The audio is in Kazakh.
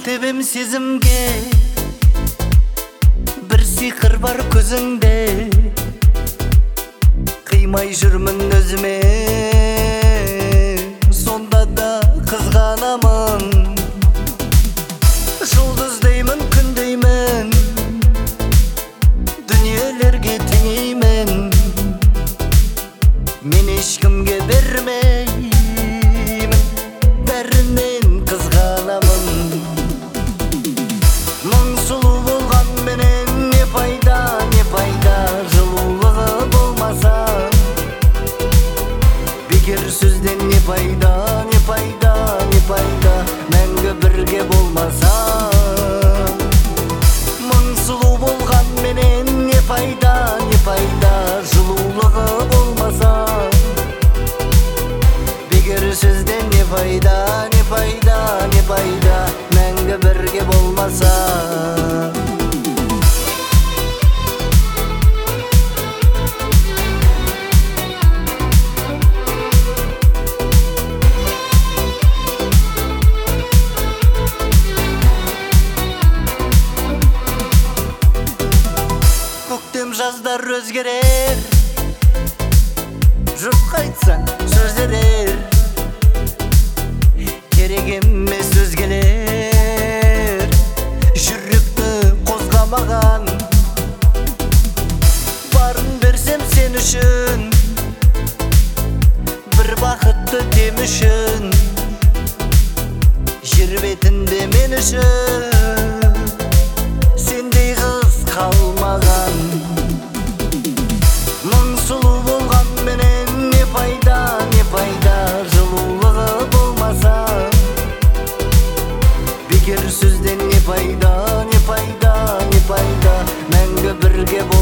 тебем сезімге, бір сиқыр бар көзіңде. Қимай жүрмін өзіме, сонда да қызғанамын. Жұлдыз деймін, күн деймін, дүниелерге теңеймін. Мен ешкімге бермеймін, бәрінен қызғанамын. Мың сұлу болған менен не пайда, не пайда, жылулығы болмаса. Бекер сөзден не пайда, не пайда, не пайда, мәңгі бірге болмаса. Мың сұлу болған менен не пайда, не пайда, жылулығы болмаса. Бекер сөзден не пайда, не пайда, не пайда, мәңгі бірге болмаса. Көктем жаздар өзгерер, жұртқа айтсаң сөз ерер. Керек емес өзгелер, жүректі қозғамаған. Барын берсем сен үшін, бір бақытты тем үшін. Жер бетінде мен үшін сендей қыз қалмаған. Мың сұлу болған менен не пайда, не пайда, жылулығы болмаса. Бекер сөзден не пайда, не пайда, не пайда, мәңгі бірге